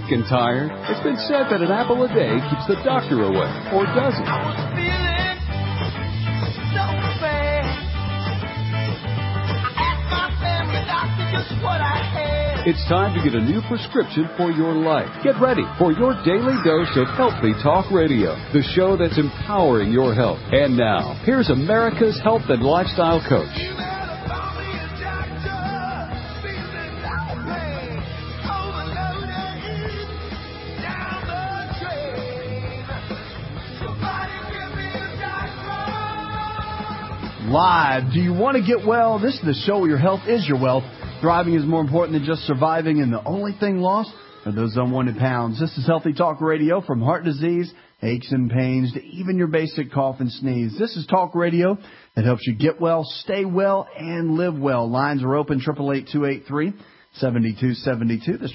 and tired? It's been said that an apple a day keeps the doctor away, or does it? I was feeling so bad. I asked my family doctor just what I had. It's time to get a new prescription for your life. Get ready for your daily dose of Healthy Talk Radio, the show that's empowering your health. And now, here's America's health and lifestyle coach. Live. Do you want to get well? This is the show where your health is your wealth. Thriving is more important than just surviving, and the only thing lost are those unwanted pounds. This is Healthy Talk Radio, from heart disease, aches and pains, to even your basic cough and sneeze. This is talk radio that helps you get well, stay well, and live well. Lines are open, 888-283-7272. That's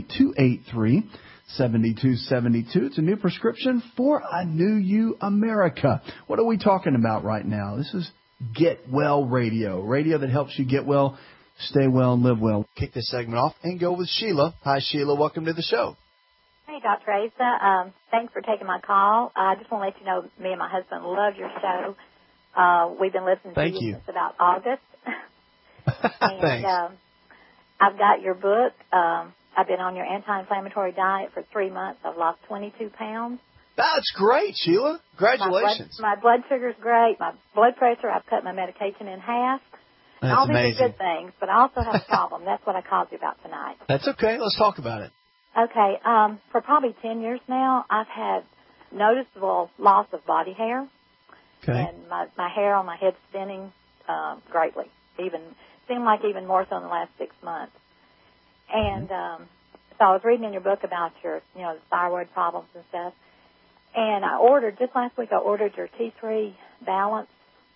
888-283-7272. It's a new prescription for a new you, America. What are we talking about right now? This is Get Well Radio, radio that helps you get well, stay well, and live well. Kick this segment off and go with Sheila. Hi, Sheila. Welcome to the show. Hey, Dr. Asa. Thanks for taking my call. I just want to let you know, me and my husband love your show. We've been listening to you since about August. And, Thanks. I've got your book. I've been on your anti-inflammatory diet for 3 months. I've lost 22 pounds. That's great, Sheila. Congratulations. My blood sugar's great. My blood pressure, I've cut my medication in half. That's all these amazing. are good things, but I also have a problem. That's what I called you about tonight. That's okay. Let's talk about it. Okay. For probably 10 years now, I've had noticeable loss of body hair. Okay. And my hair on my head's thinning greatly. Seemed like even more so in the last 6 months. And so I was reading in your book about your, the thyroid problems and stuff. And just last week, I ordered your T3 Balance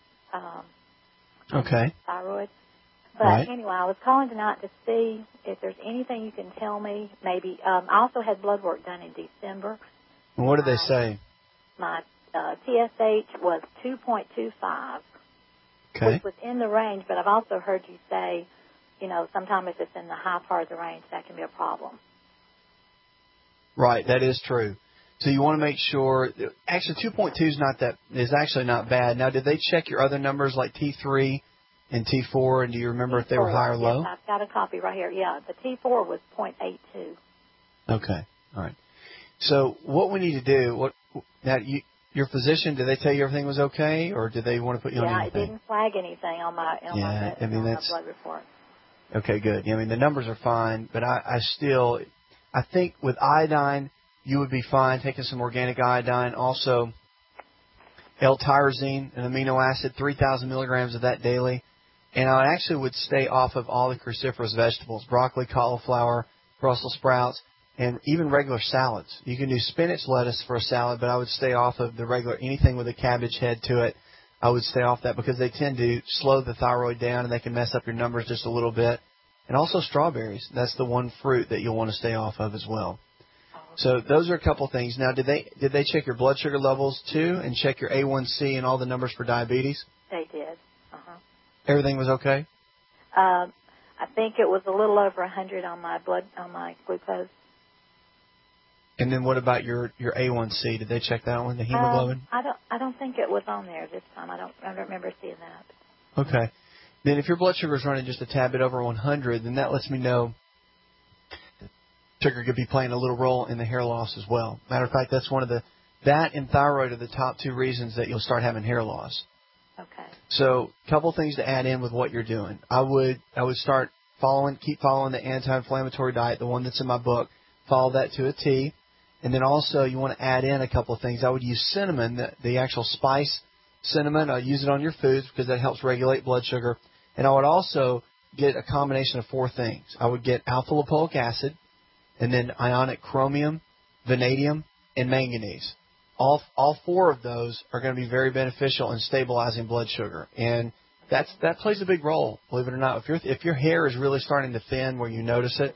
thyroid. But anyway, I was calling tonight to see if there's anything you can tell me. Maybe I also had blood work done in December. What did they say? My TSH was 2.25, which was in the range. But I've also heard you say, sometimes if it's in the high part of the range, that can be a problem. Right, that is true. So you want to make sure. Actually, 2.2 is actually not bad. Now, did they check your other numbers like T3 and T4, and do you remember if they were high or low? Yes, I've got a copy right here. Yeah, the T4 was 0.82. Okay, all right. So what we need to do, your physician, did they tell you everything was okay, or did they want to put you on anything? Yeah, it didn't flag anything on my my blood report. Okay, good. Yeah, the numbers are fine, but I think with iodine, you would be fine taking some organic iodine. Also, L-tyrosine, an amino acid, 3,000 milligrams of that daily. And I actually would stay off of all the cruciferous vegetables, broccoli, cauliflower, Brussels sprouts, and even regular salads. You can do spinach lettuce for a salad, but I would stay off of the regular, anything with a cabbage head to it. I would stay off that because they tend to slow the thyroid down and they can mess up your numbers just a little bit. And also strawberries. That's the one fruit that you'll want to stay off of as well. So those are a couple things. Now, did they check your blood sugar levels too, and check your A1C and all the numbers for diabetes? They did. Everything was okay? I think it was a little over 100 on my glucose. And then what about your A1C? Did they check that one, the hemoglobin? I don't think it was on there this time. I don't remember seeing that. Okay. Then if your blood sugar is running just a tad bit over 100, then that lets me know sugar could be playing a little role in the hair loss as well. Matter of fact, that's that and thyroid are the top two reasons that you'll start having hair loss. Okay. So a couple things to add in with what you're doing. I would keep following the anti-inflammatory diet, the one that's in my book. Follow that to a T. And then also you want to add in a couple of things. I would use cinnamon, the actual spice cinnamon. I use it on your foods because that helps regulate blood sugar. And I would also get a combination of 4 things. I would get alpha-lipoic acid, and then ionic chromium, vanadium, and manganese. All 4 of those are going to be very beneficial in stabilizing blood sugar. And that plays a big role, believe it or not. If your hair is really starting to thin where you notice it,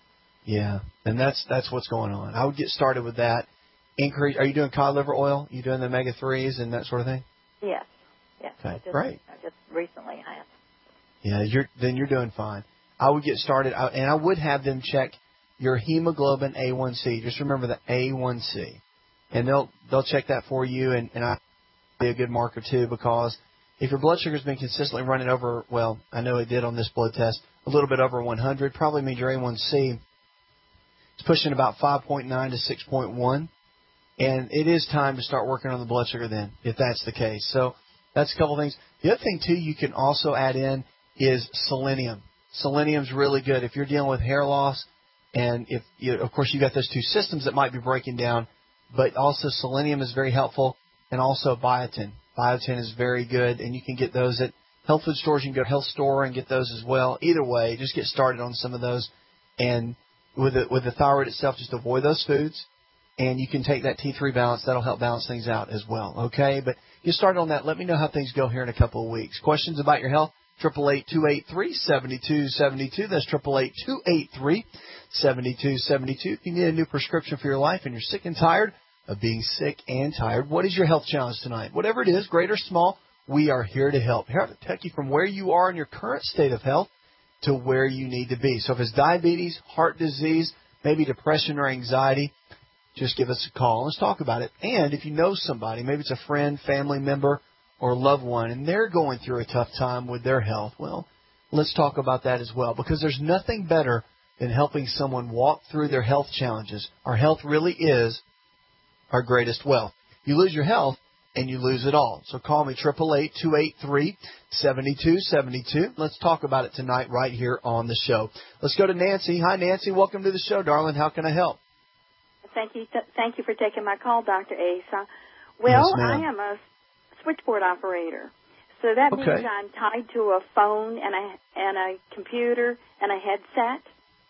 then that's what's going on. I would get started with that. Are you doing cod liver oil? You doing the omega-3s and that sort of thing? Yes. Okay, great. I just recently have. Yeah, you're doing fine. I would get started, and I would have them check your hemoglobin A1C. Just remember the A1C. And they'll check that for you, and I be a good marker too, because if your blood sugar's been consistently running over, well, I know it did on this blood test, a little bit over 100, probably means your A1C is pushing about 5.9 to 6.1. And it is time to start working on the blood sugar then, if that's the case. So that's a couple of things. The other thing, too, you can also add in is selenium. Selenium's really good if you're dealing with hair loss, and if you, of course, you got those two systems that might be breaking down, but also selenium is very helpful, and also biotin. Biotin is very good, and you can get those at health food stores. You can go to health store and get those as well. Either way, just get started on some of those. And with the thyroid itself, just avoid those foods. And you can take that T3 balance. That'll help balance things out as well, okay? But get started on that. Let me know how things go here in a couple of weeks. Questions about your health? 888-283-7272. That's 888-283-7272. If you need a new prescription for your life and you're sick and tired of being sick and tired, what is your health challenge tonight? Whatever it is, great or small, we are here to help. Here to take you from where you are in your current state of health to where you need to be. So if it's diabetes, heart disease, maybe depression or anxiety, just give us a call. Let's talk about it. And if you know somebody, maybe it's a friend, family member, or loved one, and they're going through a tough time with their health, well, let's talk about that as well, because there's nothing better than helping someone walk through their health challenges. Our health really is our greatest wealth. You lose your health, and you lose it all. So call me, 888-283-7272. Let's talk about it tonight right here on the show. Let's go to Nancy. Hi, Nancy. Welcome to the show, darling. How can I help? Thank you for taking my call, Dr. Asa. Well, yes, I am a switchboard operator, so that means I'm tied to a phone and a computer and a headset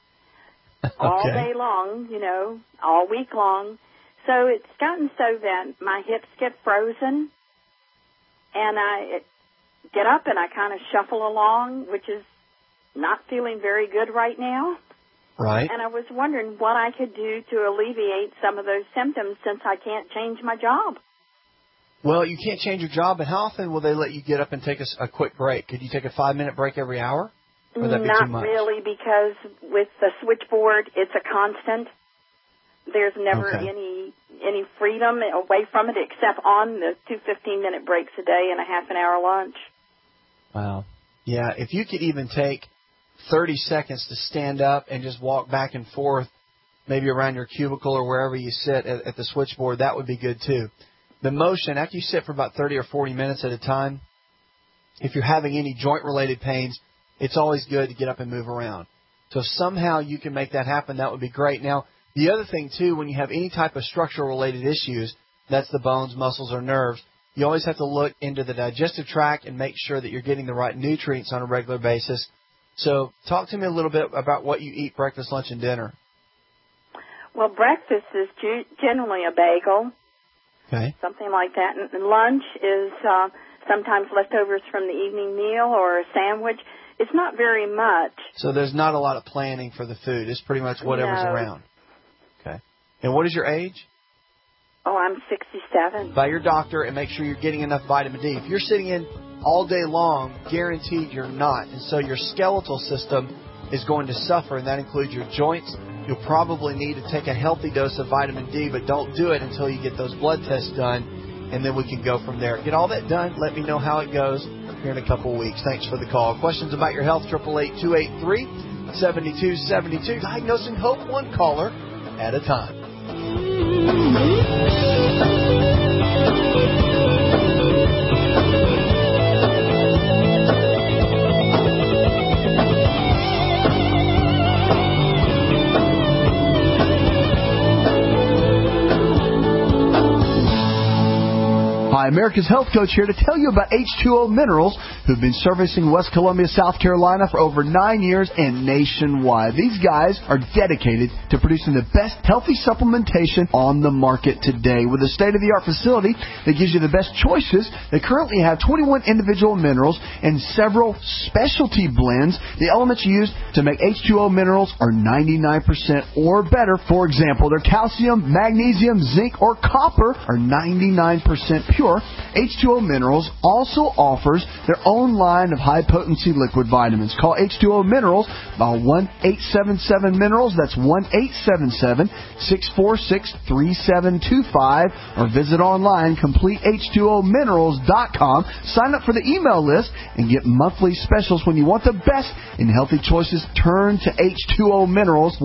all day long, all week long. So it's gotten so that my hips get frozen, and I get up and I kind of shuffle along, which is not feeling very good right now. Right. And I was wondering what I could do to alleviate some of those symptoms, since I can't change my job. Well, you can't change your job, but how often will they let you get up and take a quick break? Could you take a 5-minute break every hour? Or would that be too much? Not really, because with the switchboard, it's a constant. There's never any freedom away from it, except on the 2 15-minute breaks a day and a half-an-hour lunch. Wow. Yeah, if you could even take 30 seconds to stand up and just walk back and forth, maybe around your cubicle or wherever you sit at the switchboard, that would be good too. The motion, after you sit for about 30 or 40 minutes at a time, if you're having any joint-related pains, it's always good to get up and move around. So if somehow you can make that happen, that would be great. Now, the other thing, too, when you have any type of structural-related issues, that's the bones, muscles, or nerves, you always have to look into the digestive tract and make sure that you're getting the right nutrients on a regular basis. So talk to me a little bit about what you eat breakfast, lunch, and dinner. Well, breakfast is generally a bagel, something like that. And lunch is sometimes leftovers from the evening meal or a sandwich. It's not very much. So there's not a lot of planning for the food. It's pretty much whatever's around. Okay. And what is your age? Oh, I'm 67. By your doctor, and make sure you're getting enough vitamin D. If you're sitting in all day long, guaranteed you're not. And so your skeletal system is going to suffer, and that includes your joints. You'll probably need to take a healthy dose of vitamin D, but don't do it until you get those blood tests done, and then we can go from there. Get all that done. Let me know how it goes here in a couple of weeks. Thanks for the call. Questions about your health, 888-283-7272. Diagnosing Hope, one caller at a time. Hi, America's Health Coach here to tell you about H2O Minerals, who've been servicing West Columbia, South Carolina for over 9 years and nationwide. These guys are dedicated to producing the best healthy supplementation on the market today. With a state-of-the-art facility that gives you the best choices, they currently have 21 individual minerals and several specialty blends. The elements used to make H2O Minerals are 99% or better. For example, their calcium, magnesium, zinc, or copper are 99% pure. more, H2O Minerals also offers their own line of high-potency liquid vitamins. Call H2O Minerals by 1-877-MINERALS. That's 1-877-646-3725. Or visit online, CompleteH2OMinerals.com. Sign up for the email list and get monthly specials. When you want the best in healthy choices, turn to H2O Minerals,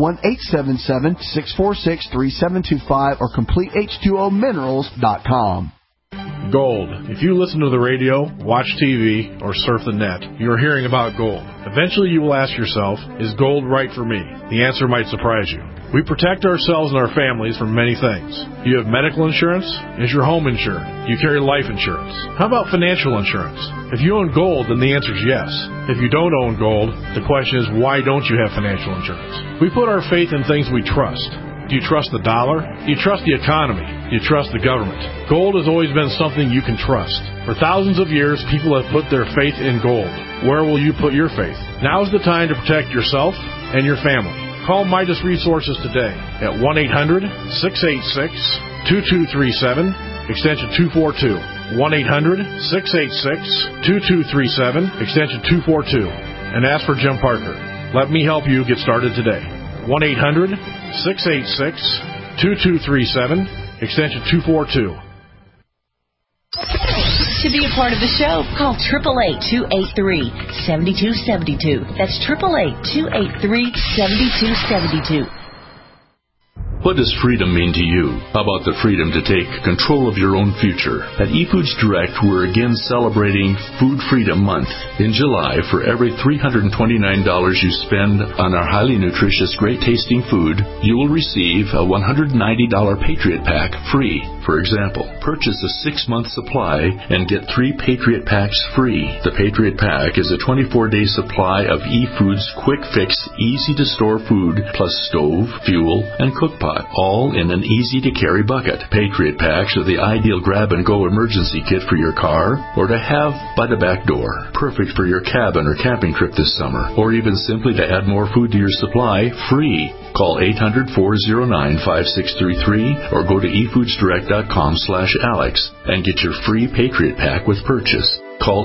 1-877-646-3725 or CompleteH2OMinerals.com. Gold. If you listen to the radio, watch TV, or surf the net, you are hearing about gold. Eventually you will ask yourself, is gold right for me? The answer might surprise you. We protect ourselves and our families from many things. You have medical insurance? Is your home insured? Do you carry life insurance? How about financial insurance? If you own gold, then the answer is yes. If you don't own gold, the question is, why don't you have financial insurance? We put our faith in things we trust. Do you trust the dollar? Do you trust the economy? Do you trust the government? Gold has always been something you can trust. For thousands of years, people have put their faith in gold. Where will you put your faith? Now is the time to protect yourself and your family. Call Midas Resources today at 1-800-686-2237, extension 242. 1-800-686-2237, extension 242. And ask for Jim Parker. Let me help you get started today. 1-800-686-2237, extension 242. To be a part of the show, call 888-283-7272. That's 888-283-7272. What does freedom mean to you? How about the freedom to take control of your own future? At eFoods Direct, we're again celebrating Food Freedom Month. In July, for every $329 you spend on our highly nutritious, great-tasting food, you will receive a $190 Patriot Pack free. For example, purchase a 6-month supply and get 3 Patriot Packs free. The Patriot Pack is a 24-day supply of eFoods quick-fix, easy-to-store food, plus stove, fuel, and cook pot, all in an easy-to-carry bucket. Patriot Packs are the ideal grab-and-go emergency kit for your car or to have by the back door. Perfect for your cabin or camping trip this summer, or even simply to add more food to your supply, free. Call 800-409-5633 or go to efoodsdirect.com/Alex and get your free Patriot Pack with purchase. Call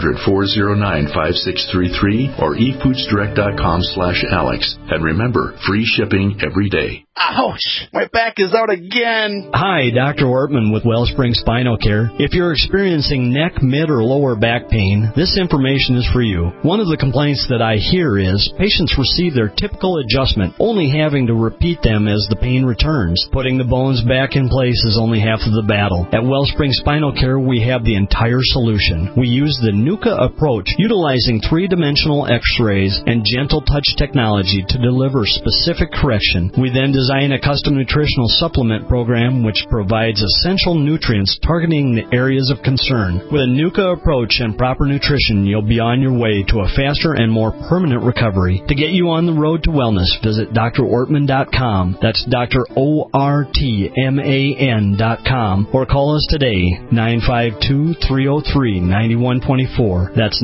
800-409-5633 or efoodsdirect.com/Alex. And remember, free shipping every day. Ouch! My back is out again. Hi, Dr. Ortman with Wellspring Spinal Care. If you're experiencing neck, mid, or lower back pain, this information is for you. One of the complaints that I hear is patients receive their typical adjustment, only having to repeat them as the pain returns. Putting the bones back in place is only half of the battle. At Wellspring Spinal Care, we have the entire solution. We use the NUCA approach, utilizing 3-dimensional x-rays and gentle touch technology to deliver specific correction. We then design a custom nutritional supplement program which provides essential nutrients targeting the areas of concern. With a NUCA approach and proper nutrition, you'll be on your way to a faster and more permanent recovery. To get you on the road to wellness, visit drortman.com. That's drortman.com. Or call us today, 952-303-9124. That's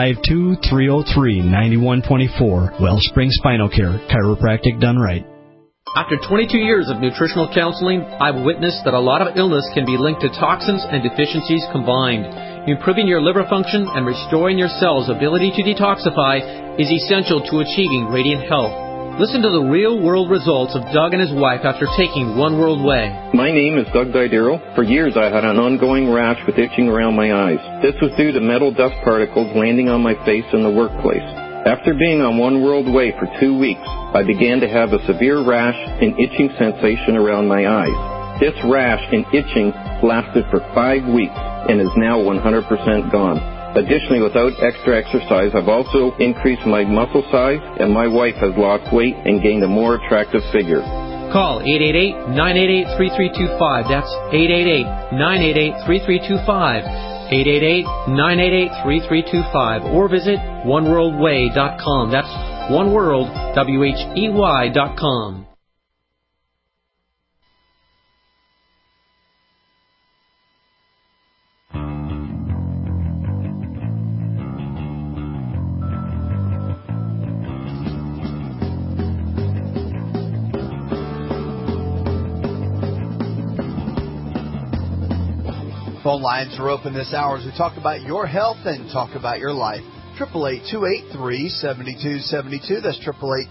952-303-9124. Wellspring Spinal Care, chiropractic done right. After 22 years of nutritional counseling, I've witnessed that a lot of illness can be linked to toxins and deficiencies combined. Improving your liver function and restoring your cells' ability to detoxify is essential to achieving radiant health. Listen to the real-world results of Doug and his wife after taking One World Way. My name is Doug Didero. For years I had an ongoing rash with itching around my eyes. This was due to metal dust particles landing on my face in the workplace. After being on One World Way for 2 weeks, I began to have a severe rash and itching sensation around my eyes. This rash and itching lasted for 5 weeks and is now 100% gone. Additionally, without extra exercise, I've also increased my muscle size, and my wife has lost weight and gained a more attractive figure. Call 888-988-3325. That's 888-988-3325. 888-988-3325. Or visit oneworldway.com. That's oneworldwhey.com. Phone lines are open this hour as we talk about your health and talk about your life. 888-283-7272. That's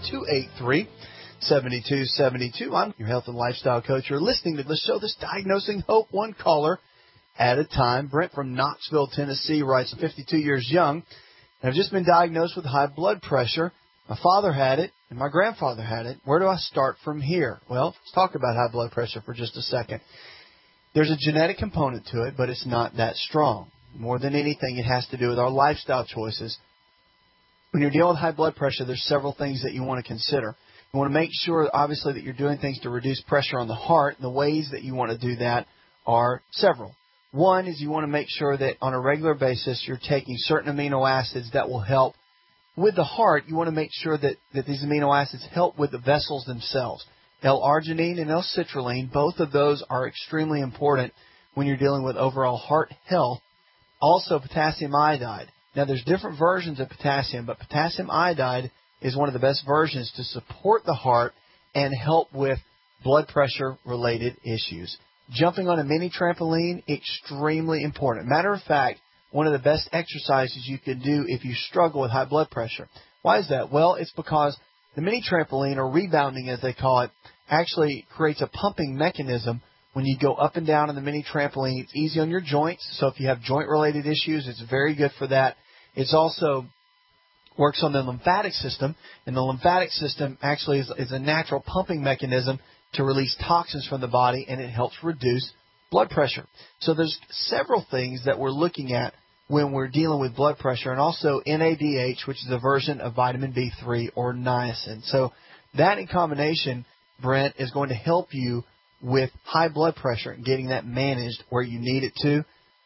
888-283-7272. I'm your health and lifestyle coach. You're listening to the show that's diagnosing hope one caller at a time. Brent from Knoxville, Tennessee writes, 52 years young, and I've just been diagnosed with high blood pressure. My father had it, and my grandfather had it. Where do I start from here? Well, let's talk about high blood pressure for just a second. There's a genetic component to it, but it's not that strong. More than anything, it has to do with our lifestyle choices. When you're dealing with high blood pressure, there's several things that you want to consider. You want to make sure, obviously, that you're doing things to reduce pressure on the heart. And the ways that you want to do that are several. One is you want to make sure that on a regular basis you're taking certain amino acids that will help with the heart. You want to make sure that these amino acids help with the vessels themselves. L-arginine and L-citrulline, both of those are extremely important when you're dealing with overall heart health. Also, potassium iodide. Now, there's different versions of potassium, but potassium iodide is one of the best versions to support the heart and help with blood pressure-related issues. Jumping on a mini trampoline, extremely important. Matter of fact, one of the best exercises you can do if you struggle with high blood pressure. Why is that? Well, it's because the mini trampoline, or rebounding as they call it, actually creates a pumping mechanism. When you go up and down on the mini trampoline, it's easy on your joints. So if you have joint-related issues, it's very good for that. It also works on the lymphatic system, and the lymphatic system actually is a natural pumping mechanism to release toxins from the body, and it helps reduce blood pressure. So there's several things that we're looking at when we're dealing with blood pressure, and also NADH, which is a version of vitamin B3 or niacin. So that in combination, Brent, is going to help you with high blood pressure and getting that managed where you need it to.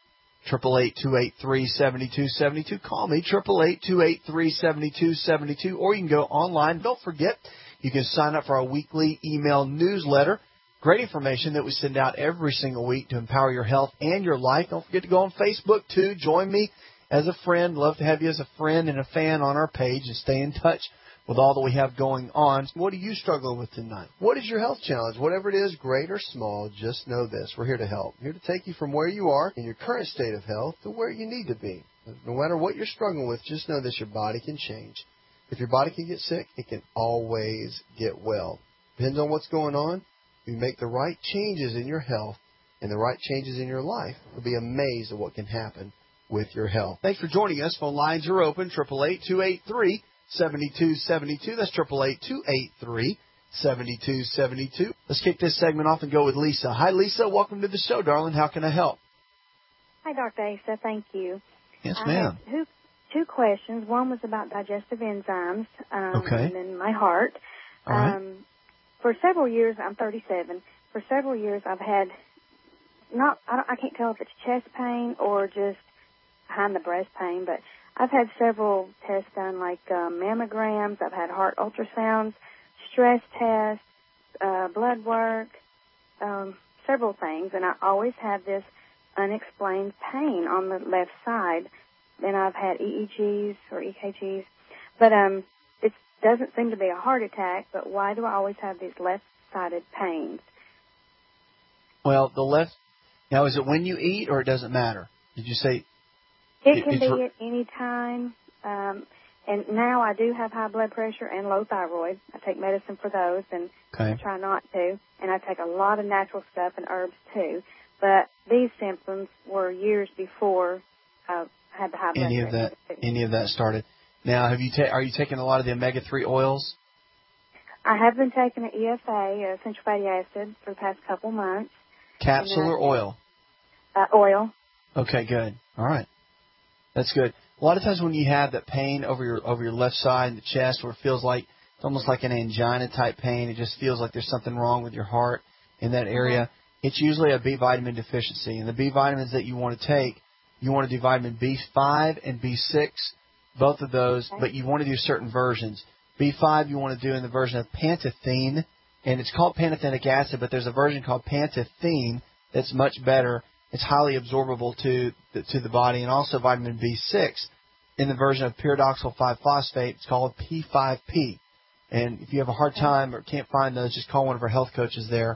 888-283-7272. Call me, 888-283-7272, or you can go online. Don't forget, you can sign up for our weekly email newsletter. Great information that we send out every single week to empower your health and your life. Don't forget to go on Facebook, too. Join me as a friend. Love to have you as a friend and a fan on our page and stay in touch with all that we have going on. What are you struggling with tonight? What is your health challenge? Whatever it is, great or small, just know this. We're here to help. We're here to take you from where you are in your current state of health to where you need to be. No matter what you're struggling with, just know this, your body can change. If your body can get sick, it can always get well. Depends on what's going on. If you make the right changes in your health and the right changes in your life, you'll be amazed at what can happen with your health. Thanks for joining us. Phone lines are open, 888-283-7272. That's 888-283-7272. Let's kick this segment off and go with Lisa. Hi, Lisa. Welcome to the show, darling. How can I help? Hi, Dr. Asa. Thank you. Yes, ma'am. I had two questions. One was about digestive enzymes and then my heart. All right. For several years, I'm 37. For several years, I've had I can't tell if it's chest pain or just behind the breast pain, but I've had several tests done, like mammograms. I've had heart ultrasounds, stress tests, blood work, several things, and I always have this unexplained pain on the left side. And I've had EEGs or EKGs, but it doesn't seem to be a heart attack. But why do I always have these left-sided pains? Well, the left. Now, is it when you eat, or it doesn't matter? Did you say? It can be at any time. And now I do have high blood pressure and low thyroid. I take medicine for those, and I try not to. And I take a lot of natural stuff and herbs too. But these symptoms were years before I had the high blood pressure. Any of that started. Now, are you taking a lot of the omega-3 oils? I have been taking an EFA, essential fatty acid, for the past couple months. Capsule or oil? Oil. Okay, good. All right. That's good. A lot of times when you have that pain over your left side in the chest, where it feels like it's almost like an angina type pain, it just feels like there's something wrong with your heart in that area. It's usually a B vitamin deficiency, and the B vitamins that you want to take, you want to do vitamin B5 and B6, both of those, but you want to do certain versions. B5 you want to do in the version of pantethine, and it's called pantothenic acid, but there's a version called pantethine that's much better. It's highly absorbable to the body, and also vitamin B6 in the version of pyridoxal 5-phosphate. It's called P5P. And if you have a hard time or can't find those, just call one of our health coaches there,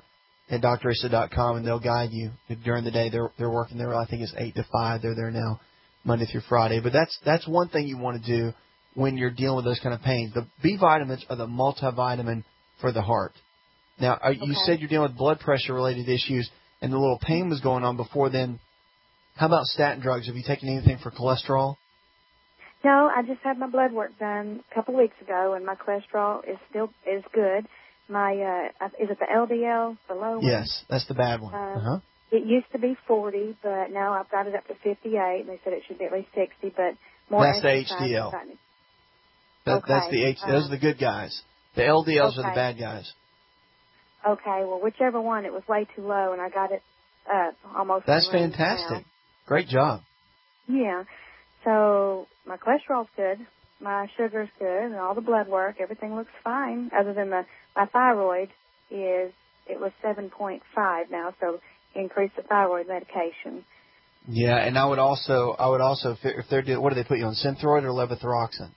at drasa.com, and they'll guide you during the day. They're working there. I think it's 8 to 5. They're there now, Monday through Friday. But that's one thing you want to do when you're dealing with those kind of pains. The B vitamins are the multivitamin for the heart. Now, you said you're dealing with blood pressure-related issues, and the little pain was going on before then. How about statin drugs? Have you taken anything for cholesterol? No, I just had my blood work done a couple of weeks ago, and my cholesterol is good. My is it the LDL, the low one? Yes, that's the bad one. It used to be 40, but now I've got it up to 58, and they said it should be at least 60, but more. That's the HDL. That's the those are the good guys. The LDLs are the bad guys. Okay, well, whichever one, it was way too low, and I got it up almost. That's fantastic. Now. Great job. Yeah. So my cholesterol's good, my sugar's good, and all the blood work, everything looks fine. Other than my thyroid it was 7.5 now, so increase the thyroid medication. Yeah, and I would also if they're doing, what do they put you on, Synthroid or levothyroxine?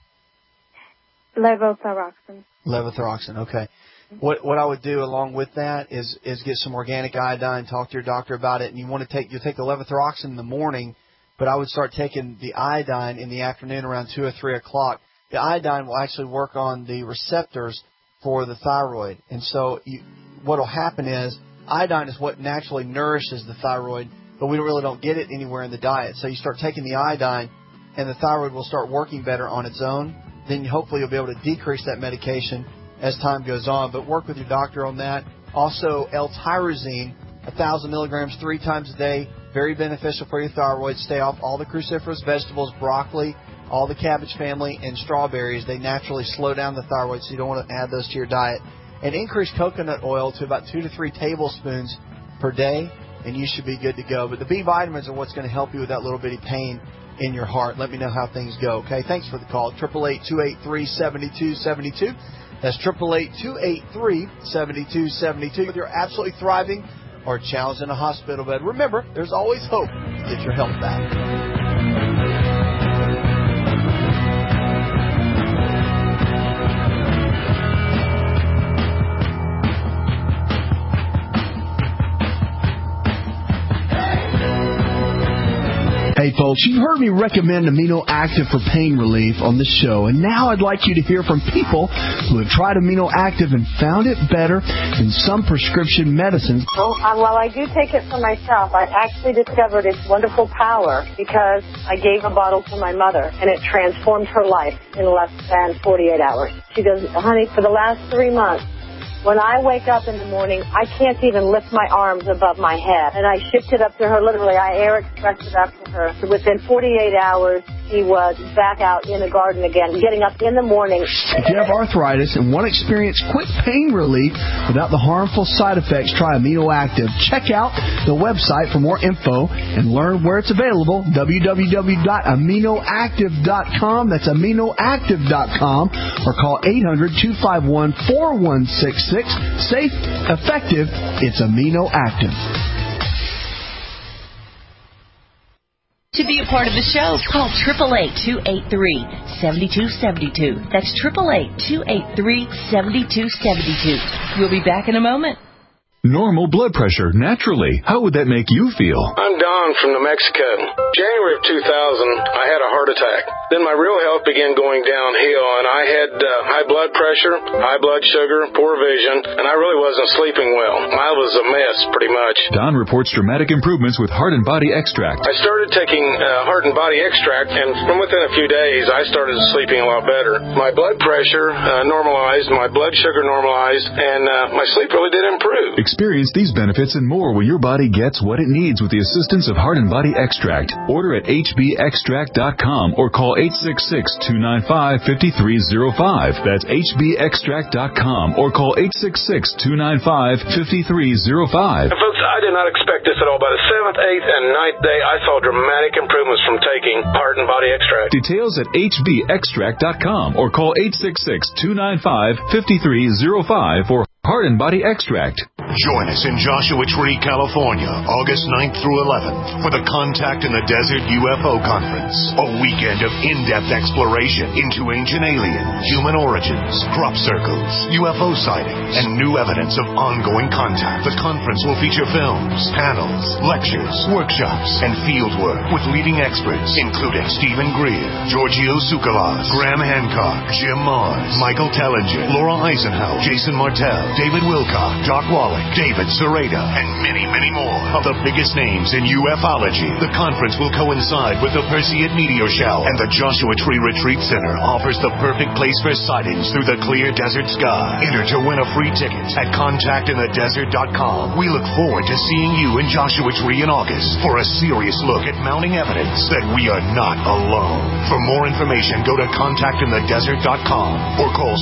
Levothyroxine. Levothyroxine. Okay. What I would do along with that is get some organic iodine, talk to your doctor about it, and you'll take the levothyroxine in the morning, but I would start taking the iodine in the afternoon around 2 or 3 o'clock. The iodine will actually work on the receptors for the thyroid, and so what will happen is iodine is what naturally nourishes the thyroid, but we don't get it anywhere in the diet. So you start taking the iodine, and the thyroid will start working better on its own. Then hopefully you'll be able to decrease that medication as time goes on, but work with your doctor on that. Also, L-tyrosine, 1,000 milligrams 3 times a day, very beneficial for your thyroid. Stay off all the cruciferous vegetables, broccoli, all the cabbage family, and strawberries. They naturally slow down the thyroid, so you don't want to add those to your diet. And increase coconut oil to about 2 to 3 tablespoons per day, and you should be good to go. But the B vitamins are what's going to help you with that little bitty pain in your heart. Let me know how things go, okay? Thanks for the call. 888-283-7272. That's 888-283-7272. Whether you're absolutely thriving or challenged in a hospital bed, remember, there's always hope to get your health back. Hey folks, you've heard me recommend Amino Active for pain relief on the show, and now I'd like you to hear from people who have tried Amino Active and found it better than some prescription medicines. Well, I do take it for myself. I actually discovered its wonderful power because I gave a bottle to my mother, and it transformed her life in less than 48 hours. She goes, honey, for the last 3 months, when I wake up in the morning, I can't even lift my arms above my head. And I shipped it up to her, literally. I air expressed it up to her. So within 48 hours, she was back out in the garden again, getting up in the morning. If you have arthritis and want to experience quick pain relief without the harmful side effects, try Amino Active. Check out the website for more info and learn where it's available, www.aminoactive.com. That's aminoactive.com, or call 800-251-4166. Safe, effective, it's Amino Active. To be a part of the show, call 888-283-7272. That's 888-283-7272. We'll be back in a moment. Normal blood pressure, naturally. How would that make you feel? I'm Don from New Mexico. January of 2000, I had a heart attack. Then my real health began going downhill, and I had high blood pressure, high blood sugar, poor vision, and I really wasn't sleeping well. I was a mess, pretty much. Don reports dramatic improvements with Heart and Body Extract. I started taking Heart and Body Extract, and from within a few days, I started sleeping a lot better. My blood pressure normalized, my blood sugar normalized, and my sleep really did improve. Experience these benefits and more when your body gets what it needs with the assistance of Heart and Body Extract. Order at hbextract.com or call 866-295-5305. That's hbextract.com or call 866-295-5305. And folks, I did not expect this at all. By the 7th, 8th, and 9th day, I saw dramatic improvements from taking Heart and Body Extract. Details at hbextract.com or call 866-295-5305 or Heart and Body Extract. Join us in Joshua Tree, California, August 9th through 11th for the Contact in the Desert UFO Conference. A weekend of in-depth exploration into ancient aliens, human origins, crop circles, UFO sightings, and new evidence of ongoing contact. The conference will feature films, panels, lectures, workshops, and fieldwork with leading experts, including Stephen Greer, Giorgio Tsoukalos, Graham Hancock, Jim Mars, Michael Tellinger, Laura Eisenhower, Jason Martell, David Wilcock, Doc Wallach, David Sereda, and many, many more of the biggest names in ufology. The conference will coincide with the Perseid Meteor Shower, and the Joshua Tree Retreat Center offers the perfect place for sightings through the clear desert sky. Enter to win a free ticket at contactinthedesert.com. We look forward to seeing you in Joshua Tree in August for a serious look at mounting evidence that we are not alone. For more information, go to contactinthedesert.com or call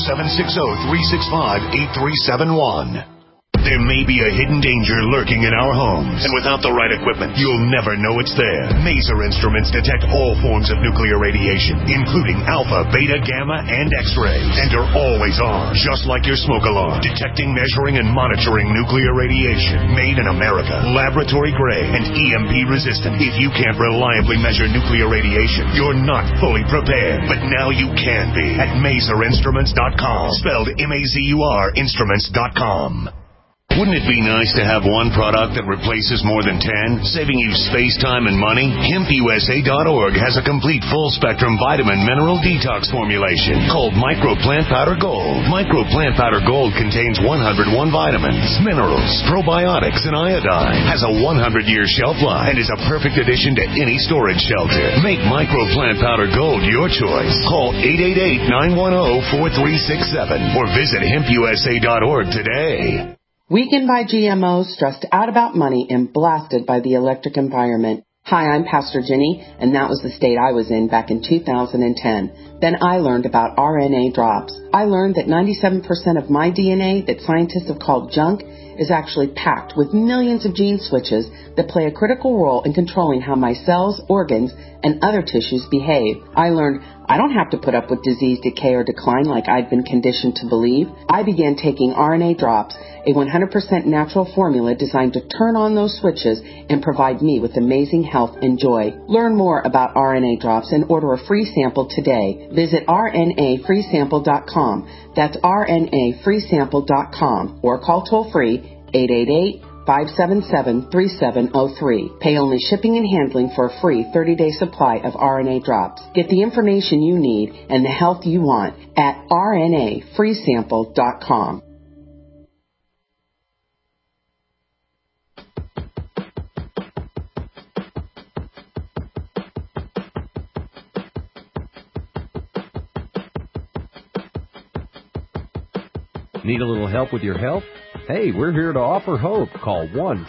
760-365-8371. There may be a hidden danger lurking in our homes, and without the right equipment, you'll never know it's there. Maser instruments detect all forms of nuclear radiation, including alpha, beta, gamma, and X-ray, and are always on, just like your smoke alarm, detecting, measuring, and monitoring nuclear radiation. Made in America, laboratory grade, and EMP resistant. If you can't reliably measure nuclear radiation, you're not fully prepared, but now you can be at MaserInstruments.com, spelled M-A-Z-U-R, instruments.com. Wouldn't it be nice to have one product that replaces more than 10, saving you space, time, and money? HempUSA.org has a complete full-spectrum vitamin mineral detox formulation called Micro Plant Powder Gold. Micro Plant Powder Gold contains 101 vitamins, minerals, probiotics, and iodine. Has a 100-year shelf life and is a perfect addition to any storage shelter. Make Micro Plant Powder Gold your choice. Call 888-910-4367 or visit HempUSA.org today. Weakened by GMOs, stressed out about money, and blasted by the electric environment. Hi, I'm Pastor Jenny, and that was the state I was in back in 2010. Then I learned about RNA drops. I learned that 97% of my DNA that scientists have called junk is actually packed with millions of gene switches that play a critical role in controlling how my cells, organs, and other tissues behave. I learned I don't have to put up with disease, decay, or decline like I'd been conditioned to believe. I began taking RNA drops, a 100% natural formula designed to turn on those switches and provide me with amazing health and joy. Learn more about RNA drops and order a free sample today. Visit RNAfreesample.com. That's RNAfreesample.com or call toll-free 888-577-3703. Pay only shipping and handling for a free 30-day supply of RNA drops. Get the information you need and the health you want at RNAfreesample.com. Need a little help with your health? Hey, we're here to offer hope. Call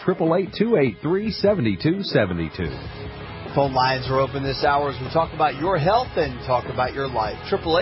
1-888-283-7272. Phone lines are open this hour as we talk about your health and talk about your life.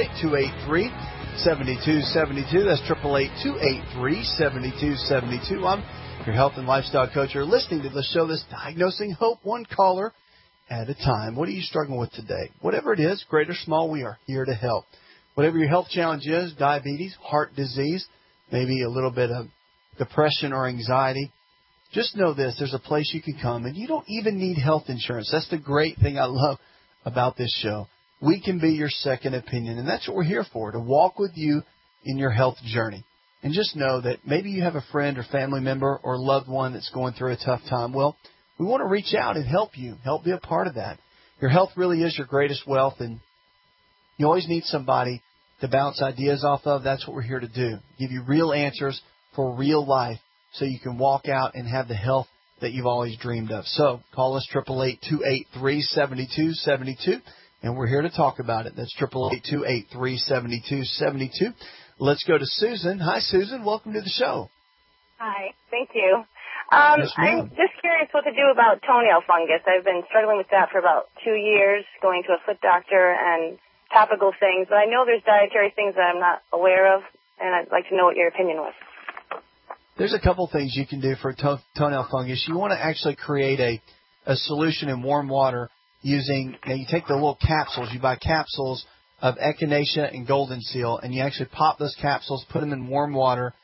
888-283-7272. That's 888-283-7272. I'm your health and lifestyle coach. You're listening to the show that's diagnosing hope one caller at a time. What are you struggling with today? Whatever it is, great or small, we are here to help. Whatever your health challenge is, diabetes, heart disease, maybe a little bit of depression or anxiety, just know this, there's a place you can come, and you don't even need health insurance. That's the great thing I love about this show. We can be your second opinion, and that's what we're here for, to walk with you in your health journey. And just know that maybe you have a friend or family member or loved one that's going through a tough time. Well, we want to reach out and help you, help be a part of that. Your health really is your greatest wealth, and you always need somebody to bounce ideas off of. That's what we're here to do. Give you real answers for real life so you can walk out and have the health that you've always dreamed of. So call us 888-283-7272, and we're here to talk about it. That's 888-283-7272. Let's go to Susan. Hi, Susan. Welcome to the show. Hi. Thank you. I'm just curious what to do about toenail fungus. I've been struggling with that for about 2 years, going to a foot doctor and topical things, but I know there's dietary things that I'm not aware of, and I'd like to know what your opinion was. There's a couple things you can do for toenail fungus. You want to actually create a solution in warm water using, now you take the little capsules, you buy capsules of echinacea and golden seal, and you actually pop those capsules, put them in warm water,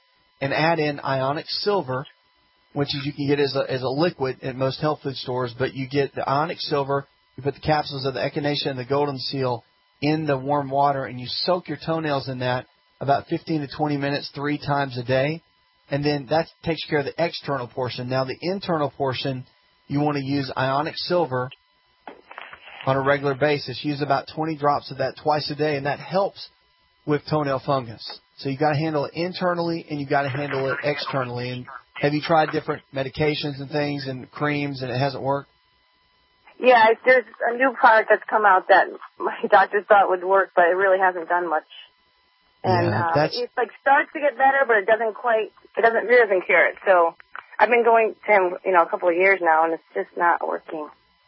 and add in ionic silver, which is you can get as a liquid at most health food stores, but you get the ionic silver, you put the capsules of the echinacea and the golden seal in the warm water, and you soak your toenails in that about 15 to 20 minutes 3 times a day, and then that takes care of the external portion. Now, the internal portion, you want to use ionic silver on a regular basis. Use about 20 drops of that twice a day, and that helps with toenail fungus. So you got to handle it internally, and you got to handle it externally. And have you tried different medications and things and creams, and it hasn't worked? Yeah, there's a new product that's come out that my doctors thought would work, but it really hasn't done much. And it's like starts to get better, but it doesn't cure it. So I've been going to him, a couple of years now, and it's just not working.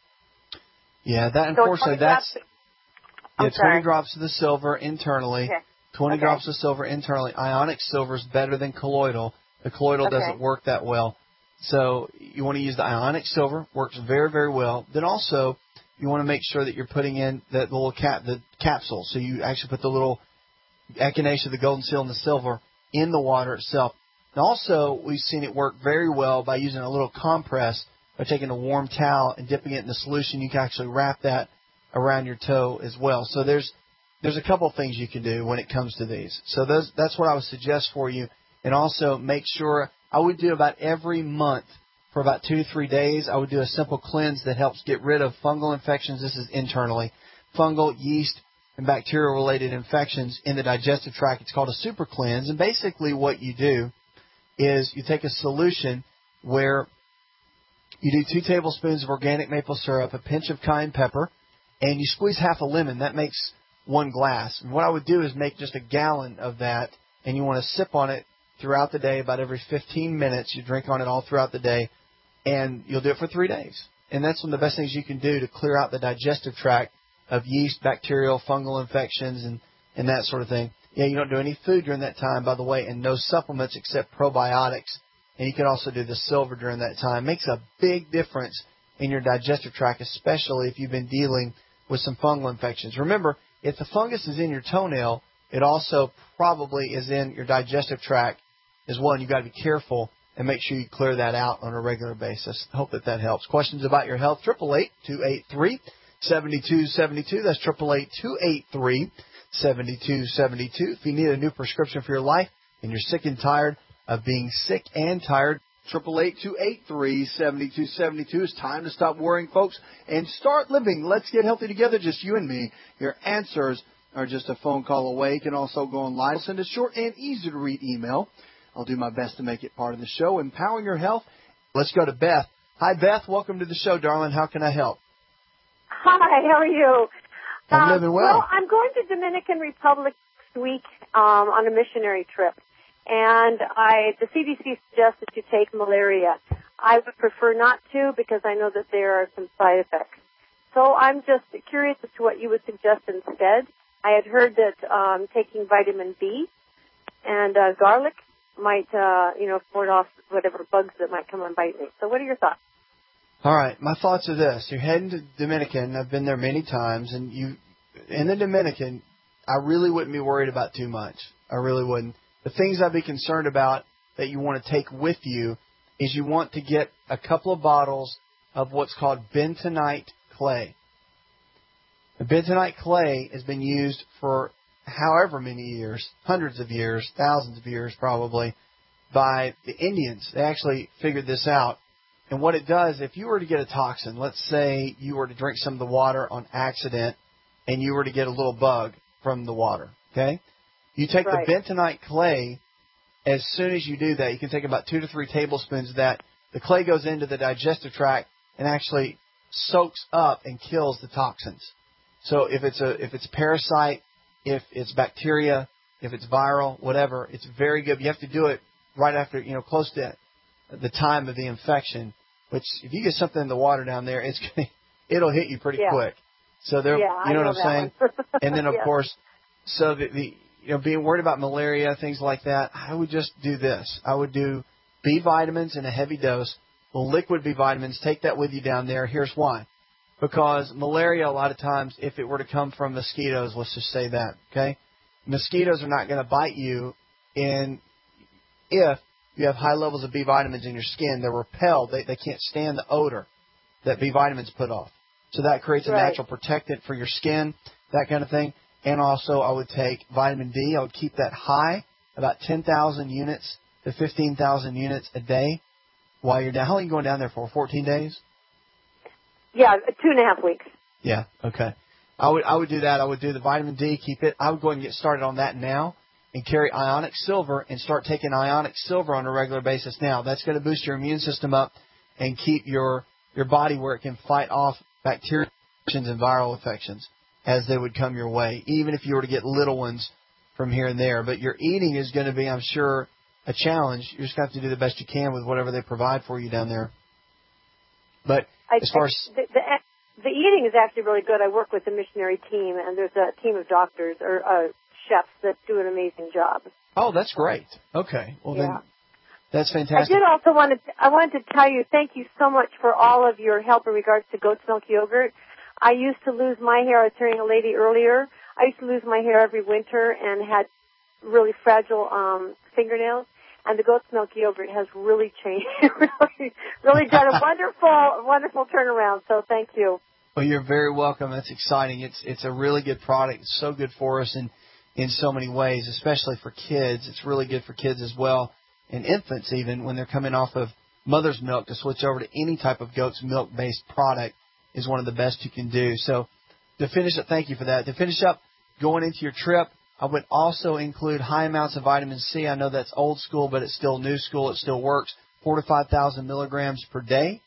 Yeah, that unfortunately, that's 20 drops of the silver internally. Okay. 20 drops of silver internally. Ionic silver is better than colloidal. The colloidal doesn't work that well. So you want to use the ionic silver. Works very, very well. Then also, you want to make sure that you're putting in the little the capsule. So you actually put the little echinacea, the golden seal, and the silver in the water itself. And also, we've seen it work very well by using a little compress, by taking a warm towel and dipping it in the solution. You can actually wrap that around your toe as well. So there's a couple things you can do when it comes to these. So that's what I would suggest for you. And also make sure, I would do about every month for about 2 to 3 days, I would do a simple cleanse that helps get rid of fungal infections. This is internally. Fungal, yeast, and bacterial-related infections in the digestive tract. It's called a super cleanse. And basically what you do is you take a solution where you do 2 tablespoons of organic maple syrup, a pinch of cayenne pepper, and you squeeze half a lemon. That makes 1 glass. And what I would do is make just a gallon of that, and you want to sip on it throughout the day, about every 15 minutes. You drink on it all throughout the day, and you'll do it for 3 days. And that's one of the best things you can do to clear out the digestive tract of yeast, bacterial, fungal infections, and that sort of thing. Yeah, you don't do any food during that time, by the way, and no supplements except probiotics. And you can also do the silver during that time. It makes a big difference in your digestive tract, especially if you've been dealing with some fungal infections. Remember, if the fungus is in your toenail, it also probably is in your digestive tract as well, and you've got to be careful and make sure you clear that out on a regular basis. I hope that helps. Questions about your health, 888-283-7272. That's 888-283-7272. If you need a new prescription for your life and you're sick and tired of being sick and tired, 888-283-7272. It's time to stop worrying, folks, and start living. Let's get healthy together, just you and me. Your answers are just a phone call away. You can also go online. Send a short and easy-to-read email. I'll do my best to make it part of the show. Empowering your health. Let's go to Beth. Hi, Beth. Welcome to the show, darling. How can I help? Hi, how are you? I'm living well. Well, I'm going to Dominican Republic this week on a missionary trip. And the CDC suggested to take malaria. I would prefer not to because I know that there are some side effects. So I'm just curious as to what you would suggest instead. I had heard that taking vitamin B and garlic might, ward off whatever bugs that might come and bite me. So what are your thoughts? All right. My thoughts are this. You're heading to Dominican. I've been there many times. And in the Dominican, I really wouldn't be worried about too much. I really wouldn't. The things I'd be concerned about that you want to take with you is you want to get a couple of bottles of what's called bentonite clay. The bentonite clay has been used for however many years, hundreds of years, thousands of years probably, by the Indians. They actually figured this out. And what it does, if you were to get a toxin, let's say you were to drink some of the water on accident and you were to get a little bug from the water, okay? You take the bentonite clay. As soon as you do that, you can take about 2 to 3 tablespoons of that. The clay goes into the digestive tract and actually soaks up and kills the toxins. So if it's a parasite, if it's bacteria, if it's viral, whatever, it's very good. You have to do it right after, close to the time of the infection. Which, if you get something in the water down there, it'll hit you pretty quick. So you know what I'm saying? And then of course, so being worried about malaria, things like that, I would just do this. I would do B vitamins in a heavy dose, liquid B vitamins. Take that with you down there. Here's why. Because malaria, a lot of times, if it were to come from mosquitoes, let's just say that, okay? Mosquitoes are not going to bite you in if you have high levels of B vitamins in your skin. They're repelled. They can't stand the odor that B vitamins put off. So that creates a natural protectant for your skin, that kind of thing. And also I would take vitamin D. I would keep that high, about 10,000 units to 15,000 units a day while you're down. How long are you going down there for, 14 days? Yeah, 2.5 weeks. Yeah, okay. I would do that. I would do the vitamin D, keep it. I would go ahead and get started on that now and carry ionic silver and start taking ionic silver on a regular basis now. That's going to boost your immune system up and keep your body where it can fight off bacteria and viral infections as they would come your way, even if you were to get little ones from here and there. But your eating is going to be, I'm sure, a challenge. You just have to do the best you can with whatever they provide for you down there. But as far as the eating is actually really good. I work with the missionary team, and there's a team of doctors or chefs that do an amazing job. Oh, that's great. Okay. Well, then that's fantastic. I wanted to tell you, thank you so much for all of your help in regards to goat's milk yogurt. I used to lose my hair. I was hearing a lady earlier. I used to lose my hair every winter and had really fragile fingernails. And the goat's milk yogurt has really changed, really done a wonderful turnaround. So thank you. Well, you're very welcome. That's exciting. It's a really good product. It's so good for us in so many ways, especially for kids. It's really good for kids as well, and infants even, when they're coming off of mother's milk. To switch over to any type of goat's milk-based product is one of the best you can do. So to finish up, thank you for that. To finish up, going into your trip, I would also include high amounts of vitamin C. I know that's old school, but it's still new school. It still works. 4,000 to 5,000 milligrams per day.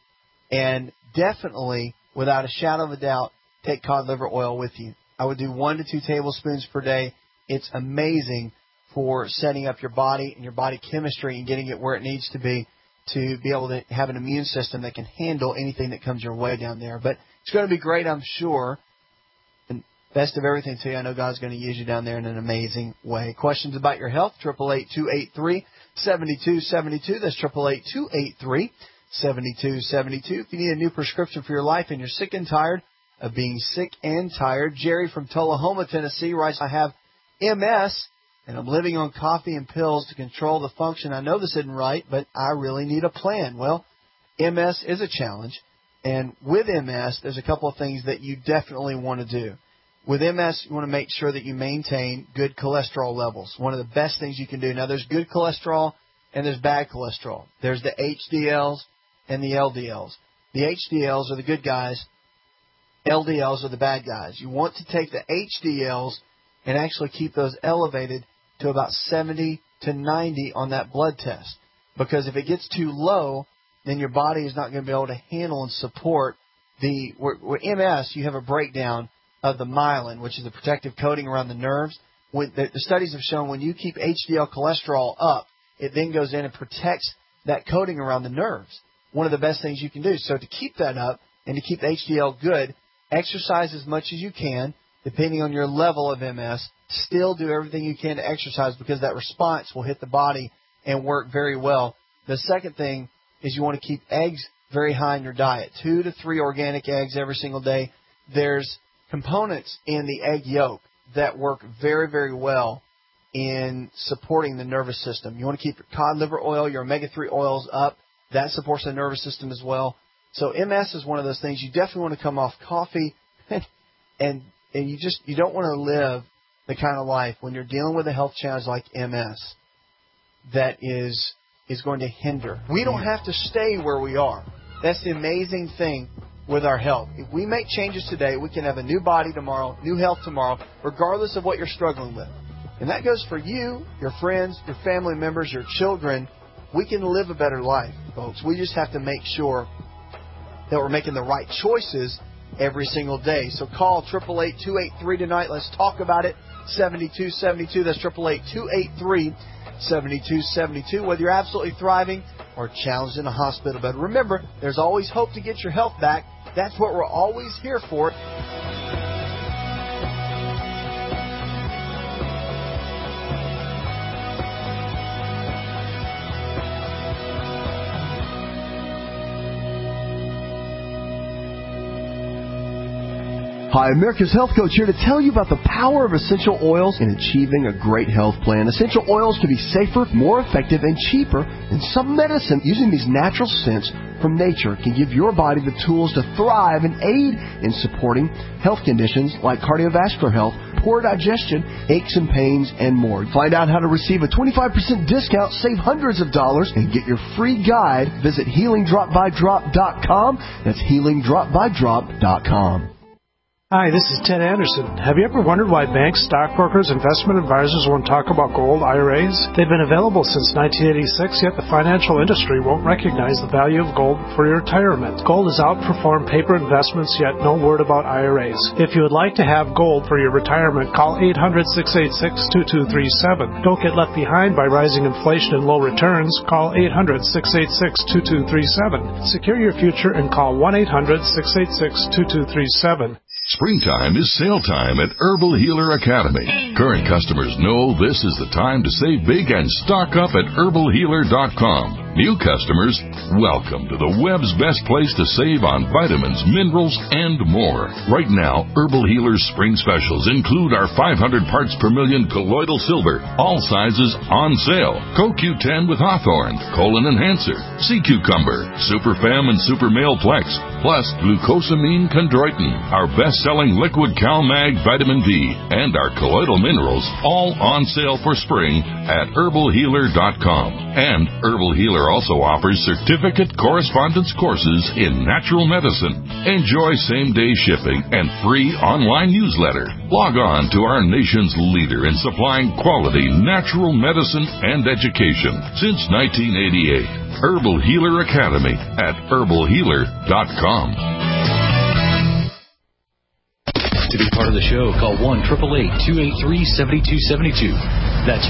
And definitely, without a shadow of a doubt, take cod liver oil with you. I would do 1 to 2 tablespoons per day. It's amazing for setting up your body and your body chemistry and getting it where it needs to be able to have an immune system that can handle anything that comes your way down there. But it's going to be great, I'm sure. And best of everything to you. I know God's going to use you down there in an amazing way. Questions about your health? 888-283-7272. That's 888-283-7272. If you need a new prescription for your life and you're sick and tired of being sick and tired, Jerry from Tullahoma, Tennessee writes, I have MS and I'm living on coffee and pills to control the function. I know this isn't right, but I really need a plan. Well, MS is a challenge. And with MS, there's a couple of things that you definitely want to do. With MS, you want to make sure that you maintain good cholesterol levels. One of the best things you can do. Now, there's good cholesterol and there's bad cholesterol. There's the HDLs and the LDLs. The HDLs are the good guys. LDLs are the bad guys. You want to take the HDLs and actually keep those elevated to about 70 to 90 on that blood test. Because if it gets too low, then your body is not going to be able to handle and support with MS, you have a breakdown of the myelin, which is the protective coating around the nerves. The studies have shown when you keep HDL cholesterol up, it then goes in and protects that coating around the nerves. One of the best things you can do. So to keep that up and to keep the HDL good, exercise as much as you can, depending on your level of MS. Still do everything you can to exercise because that response will hit the body and work very well. The second thing is you want to keep eggs very high in your diet. 2 to 3 organic eggs every single day. There's components in the egg yolk that work very, very well in supporting the nervous system. You want to keep your cod liver oil, your omega-3 oils up. That supports the nervous system as well. So MS is one of those things. You definitely want to come off coffee and you don't want to live the kind of life when you're dealing with a health challenge like MS that is going to hinder. We don't have to stay where we are. That's the amazing thing with our health. If we make changes today, we can have a new body tomorrow, new health tomorrow, regardless of what you're struggling with. And that goes for you, your friends, your family members, your children. We can live a better life, folks. We just have to make sure that we're making the right choices every single day. So call 888-283 tonight. Let's talk about it. 7272. That's 888-283-7272. Whether you're absolutely thriving or challenged in a hospital bed. Remember, there's always hope to get your health back. That's what we're always here for. Hi, America's Health Coach here to tell you about the power of essential oils in achieving a great health plan. Essential oils can be safer, more effective, and cheaper than some medicine. Using these natural scents from nature can give your body the tools to thrive and aid in supporting health conditions like cardiovascular health, poor digestion, aches and pains, and more. Find out how to receive a 25% discount, save hundreds of dollars, and get your free guide. Visit HealingDropByDrop.com. That's HealingDropByDrop.com. Hi, this is Ted Anderson. Have you ever wondered why banks, stockbrokers, investment advisors won't talk about gold IRAs? They've been available since 1986, yet the financial industry won't recognize the value of gold for your retirement. Gold has outperformed paper investments, yet no word about IRAs. If you would like to have gold for your retirement, call 800-686-2237. Don't get left behind by rising inflation and low returns. Call 800-686-2237. Secure your future and call 1-800-686-2237. Springtime is sale time at Herbal Healer Academy. Current customers know this is the time to save big and stock up at herbalhealer.com. New customers, welcome to the web's best place to save on vitamins, minerals, and more. Right now, Herbal Healer's spring specials include our 500 parts per million colloidal silver, all sizes on sale, CoQ10 with Hawthorne, Colon Enhancer, Sea Cucumber, Super Fem and Super Male Plex, plus glucosamine chondroitin, our best-selling liquid CalMag vitamin D, and our colloidal minerals, all on sale for spring at herbalhealer.com. And Herbal Healer also offers certificate correspondence courses in natural medicine. Enjoy same-day shipping and free online newsletter. Log on to our nation's leader in supplying quality natural medicine and education since 1988. Herbal Healer Academy at herbalhealer.com. To be part of the show, call 1-888-283-7272. That's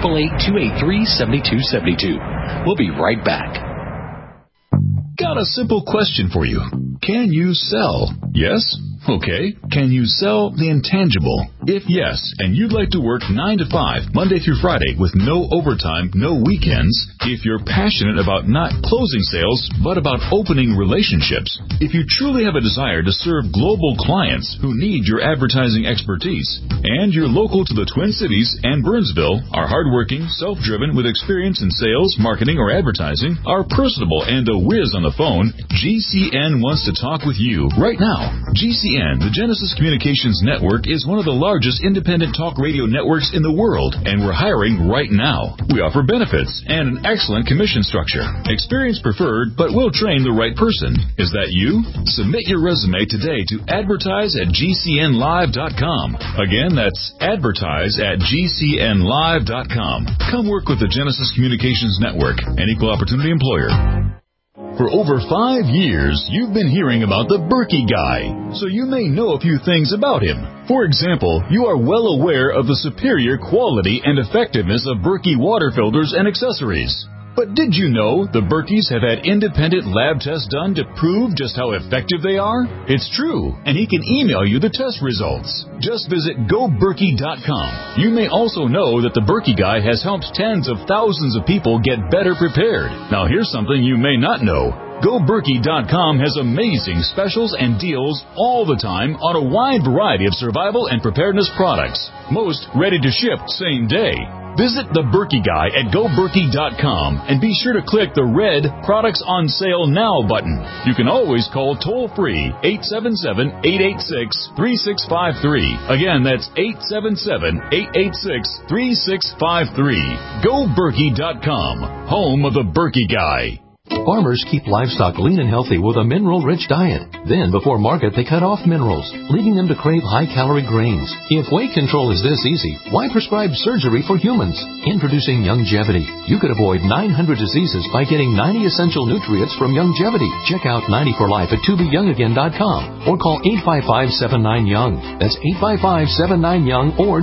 1-888-283-7272. We'll be right back. Got a simple question for you. Can you sell? Yes? Okay. Can you sell the intangible? If yes, and you'd like to work 9 to 5, Monday through Friday, with no overtime, no weekends, if you're passionate about not closing sales, but about opening relationships, if you truly have a desire to serve global clients who need your advertising expertise, and you're local to the Twin Cities and Burnsville, are hardworking, self-driven, with experience in sales, marketing, or advertising, are personable, and a whiz on the phone, GCN wants to talk with you right now. GCN, the Genesis Communications Network, is one of the largest independent talk radio networks in the world, and we're hiring right now. We offer benefits and an excellent commission structure. Experience preferred, but we'll train the right person. Is that you? Submit your resume today to advertise@gcnlive.com. Again, that's advertise@gcnlive.com. Come work with the Genesis Communications Network, an equal opportunity employer. For over 5 years, you've been hearing about the Berkey Guy, so you may know a few things about him. For example, you are well aware of the superior quality and effectiveness of Berkey water filters and accessories. But did you know the Berkeys have had independent lab tests done to prove just how effective they are? It's true, and he can email you the test results. Just visit GoBerkey.com. You may also know that the Berkey Guy has helped tens of thousands of people get better prepared. Now here's something you may not know. GoBerkey.com has amazing specials and deals all the time on a wide variety of survival and preparedness products. Most ready to ship same day. Visit the Berkey Guy at GoBerkey.com and be sure to click the red Products on Sale Now button. You can always call toll-free 877-886-3653. Again, that's 877-886-3653. GoBerkey.com, home of the Berkey Guy. Farmers keep livestock lean and healthy with a mineral-rich diet. Then, before market, they cut off minerals, leading them to crave high-calorie grains. If weight control is this easy, why prescribe surgery for humans? Introducing Youngevity. You could avoid 900 diseases by getting 90 essential nutrients from Youngevity. Check out 90 for Life at tobeyoungagain.com or call 855-79-YOUNG. That's 855-79-YOUNG or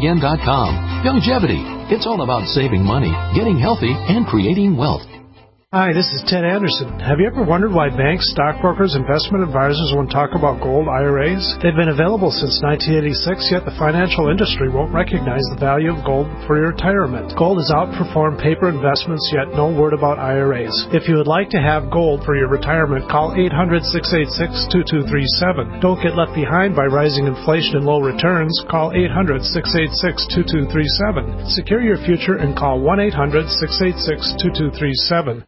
tobeyoungagain.com. Youngevity. It's all about saving money, getting healthy, and creating wealth. Hi, this is Ted Anderson. Have you ever wondered why banks, stockbrokers, investment advisors won't talk about gold IRAs? They've been available since 1986, yet the financial industry won't recognize the value of gold for your retirement. Gold has outperformed paper investments, yet no word about IRAs. If you would like to have gold for your retirement, call 800-686-2237. Don't get left behind by rising inflation and low returns. Call 800-686-2237. Secure your future and call 1-800-686-2237.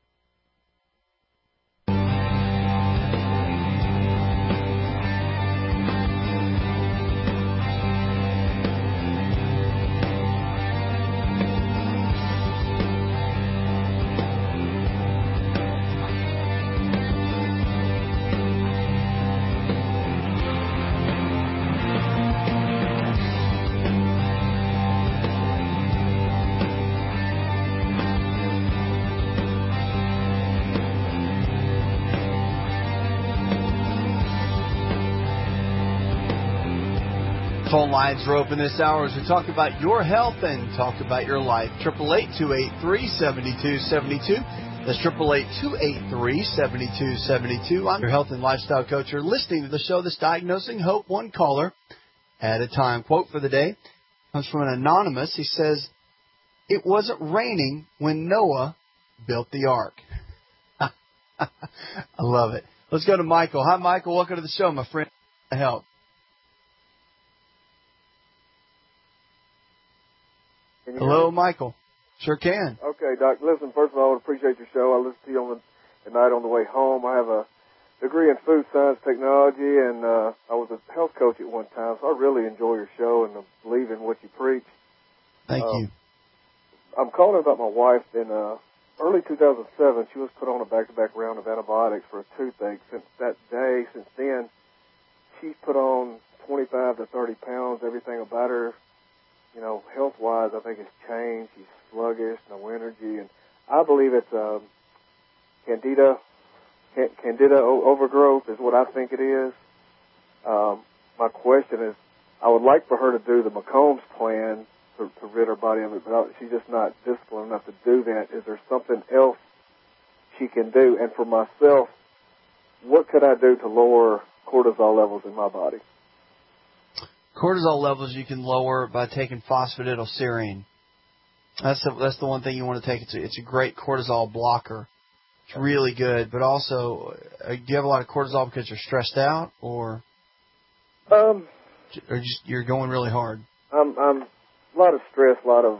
Phone lines are open this hour as we talk about your health and talk about your life. 888-283-7272. That's 888-283-7272. I'm your health and lifestyle coach. You're listening to the show that's diagnosing hope one caller at a time. Quote for the day comes from an anonymous. He says, "It wasn't raining when Noah built the ark." I love it. Let's go to Michael. Hi, Michael. Welcome to the show, my friend. Help. Hello, Michael. Sure can. Okay, Doc. Listen, first of all, I would appreciate your show. I listened to you at night on the way home. I have a degree in food science technology, and I was a health coach at one time, so I really enjoy your show and believe in what you preach. Thank you. I'm calling about my wife. In early 2007, she was put on a back-to-back round of antibiotics for a toothache. Since then, she's put on 25 to 30 pounds. Everything about her, health-wise, I think it's changed. She's sluggish, no energy, and I believe it's candida overgrowth is what I think it is. My question is, I would like for her to do the McCombs plan to rid her body of it, but she's just not disciplined enough to do that. Is there something else she can do? And for myself, what could I do to lower cortisol levels in my body? Cortisol levels you can lower by taking phosphatidylserine. That's the one thing you want to take. It's a great cortisol blocker. It's really good. But also, do you have a lot of cortisol because you're stressed out, or just you're going really hard? I'm a lot of stress, a lot of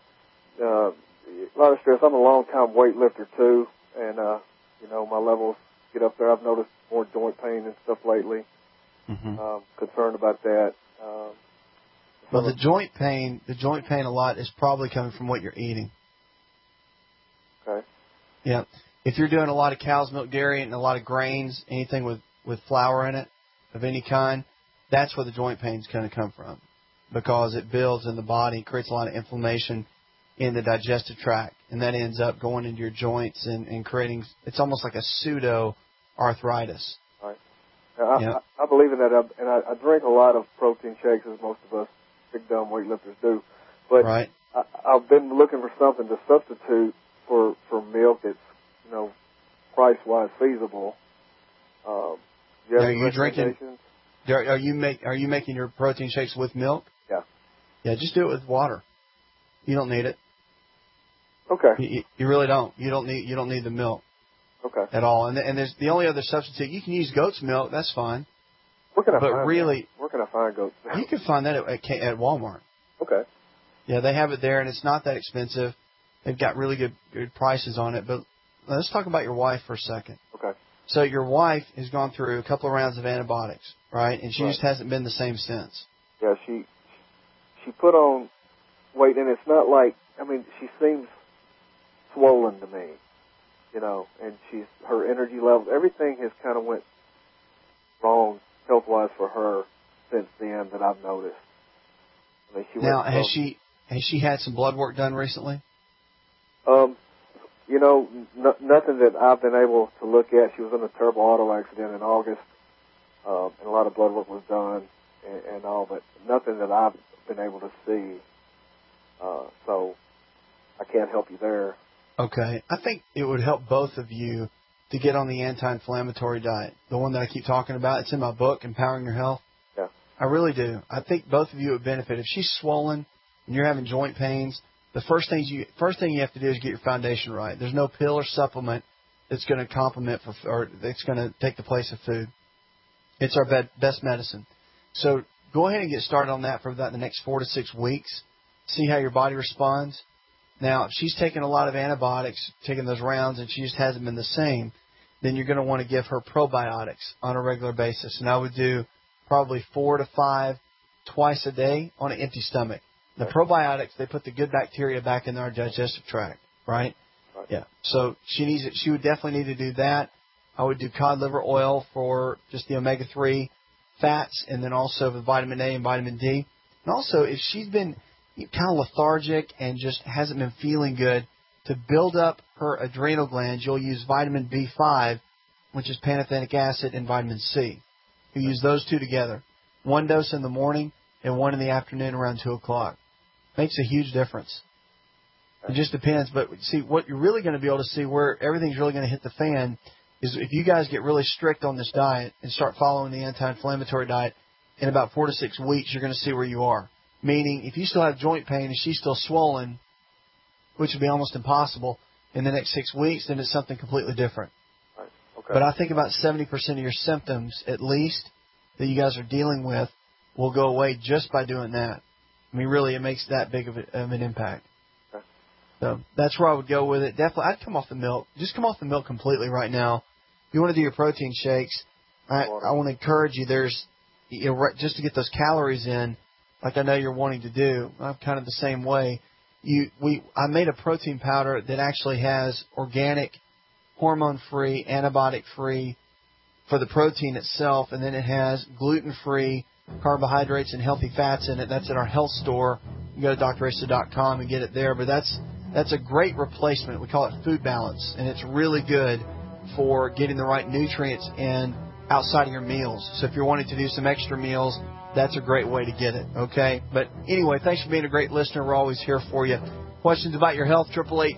stress. I'm a long-time weightlifter too, and my levels get up there. I've noticed more joint pain and stuff lately. Concerned about that. Well, the joint pain a lot is probably coming from what you're eating. Okay. Yeah. If you're doing a lot of cow's milk dairy and a lot of grains, anything with flour in it of any kind, that's where the joint pain's going to come from, because it builds in the body, creates a lot of inflammation in the digestive tract, and that ends up going into your joints and creating, it's almost like a pseudo arthritis. Right. I believe in that, and I drink a lot of protein shakes, as most of us big dumb weightlifters do. But right. I've been looking for something to substitute for milk that's price wise feasible. Are you drinking? Are you making your protein shakes with milk? Yeah. Yeah, just do it with water. You don't need it. Okay. You really don't. You don't need the milk. Okay. At all. And there's the only other substitute. You can use goat's milk. That's fine. Where can I find that? Where can I find goat's milk? You can find that at Walmart. Okay. Yeah, they have it there, and it's not that expensive. They've got really good prices on it. But let's talk about your wife for a second. Okay. So your wife has gone through a couple of rounds of antibiotics, right? And she just hasn't been the same since. Yeah, she put on weight, and it's not like, she seems swollen to me, and her energy levels, everything has kind of went wrong health-wise for her since then that I've noticed. Now, has she had some blood work done recently? Nothing that I've been able to look at. She was in a terrible auto accident in August, and a lot of blood work was done and all, but nothing that I've been able to see. So I can't help you there. Okay. I think it would help both of you to get on the anti-inflammatory diet, the one that I keep talking about. It's in my book, Empowering Your Health. Yeah. I really do. I think both of you would benefit. If she's swollen and you're having joint pains, the first thing you have to do is get your foundation right. There's no pill or supplement that's going to complement or that's going to take the place of food. It's our best medicine. So go ahead and get started on that for about the next 4 to 6 weeks. See how your body responds. Now, if she's taking a lot of antibiotics, taking those rounds, and she just hasn't been the same, then you're going to want to give her probiotics on a regular basis. And I would do probably 4 to 5 twice a day on an empty stomach. The probiotics, they put the good bacteria back in our digestive tract, right? Yeah. So she would definitely need to do that. I would do cod liver oil for just the omega-3 fats, and then also the vitamin A and vitamin D. And also, if she's been kind of lethargic and just hasn't been feeling good, to build up her adrenal glands, you'll use vitamin B5, which is pantothenic acid, and vitamin C. You use those two together. 1 dose in the morning and 1 in the afternoon around 2 o'clock. Makes a huge difference. It just depends. But see, what you're really going to be able to see where everything's really going to hit the fan is if you guys get really strict on this diet and start following the anti-inflammatory diet, in about 4 to 6 weeks, you're going to see where you are. Meaning, if you still have joint pain and she's still swollen, which would be almost impossible, in the next 6 weeks, then it's something completely different. Right. Okay. But I think about 70% of your symptoms, at least, that you guys are dealing with will go away just by doing that. I mean, really, it makes that big of an impact. Okay. So that's where I would go with it. Definitely, I'd come off the milk. Just come off the milk completely right now. If you want to do your protein shakes, I want to encourage you. Just to get those calories in, like I know you're wanting to do. I'm kind of the same way. I made a protein powder that actually has organic, hormone-free, antibiotic-free for the protein itself, and then it has gluten-free, carbohydrates, and healthy fats in it. That's at our health store. You go to drasa.com and get it there. But that's a great replacement. We call it Food Balance, and it's really good for getting the right nutrients in outside of your meals. So if you're wanting to do some extra meals, that's a great way to get it, okay? But anyway, thanks for being a great listener. We're always here for you. Questions about your health,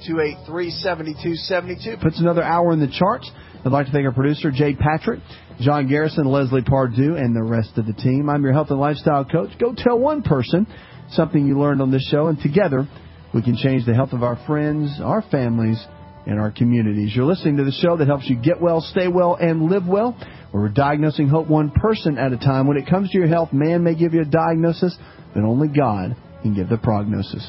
888-283-7272. Puts another hour in the charts. I'd like to thank our producer, Jay Patrick, John Garrison, Leslie Pardue, and the rest of the team. I'm your health and lifestyle coach. Go tell one person something you learned on this show, and together we can change the health of our friends, our families, and our communities. You're listening to the show that helps you get well, stay well, and live well. We're diagnosing hope one person at a time. When it comes to your health, man may give you a diagnosis, but only God can give the prognosis.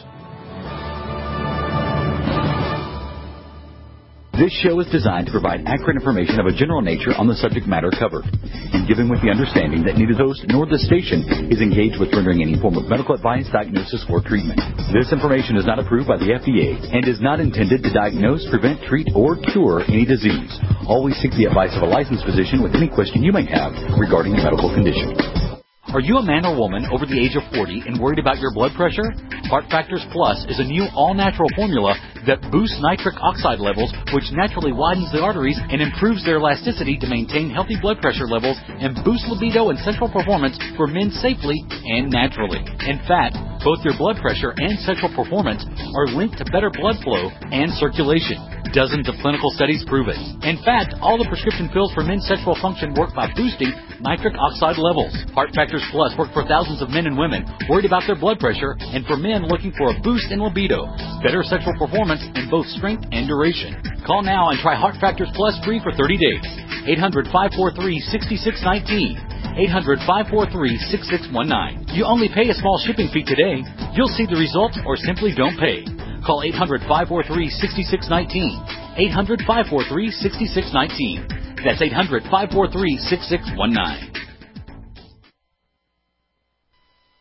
This show is designed to provide accurate information of a general nature on the subject matter covered, and given with the understanding that neither host nor the station is engaged with rendering any form of medical advice, diagnosis, or treatment. This information is not approved by the FDA and is not intended to diagnose, prevent, treat, or cure any disease. Always seek the advice of a licensed physician with any question you may have regarding a medical condition. Are you a man or woman over the age of 40 and worried about your blood pressure? Heart Factors Plus is a new all-natural formula that boosts nitric oxide levels, which naturally widens the arteries and improves their elasticity to maintain healthy blood pressure levels and boost libido and sexual performance for men safely and naturally. In fact, both your blood pressure and sexual performance are linked to better blood flow and circulation. Dozens of clinical studies prove it. In fact, all the prescription pills for men's sexual function work by boosting nitric oxide levels. Heart Factors Plus work for thousands of men and women worried about their blood pressure and for men looking for a boost in libido, better sexual performance, and both strength and duration. Call now and try Heart Factors Plus free for 30 days. 800-543-6619. 800-543-6619. You only pay a small shipping fee today. You'll see the results or simply don't pay. Call 800-543-6619. 800-543-6619. That's 800-543-6619.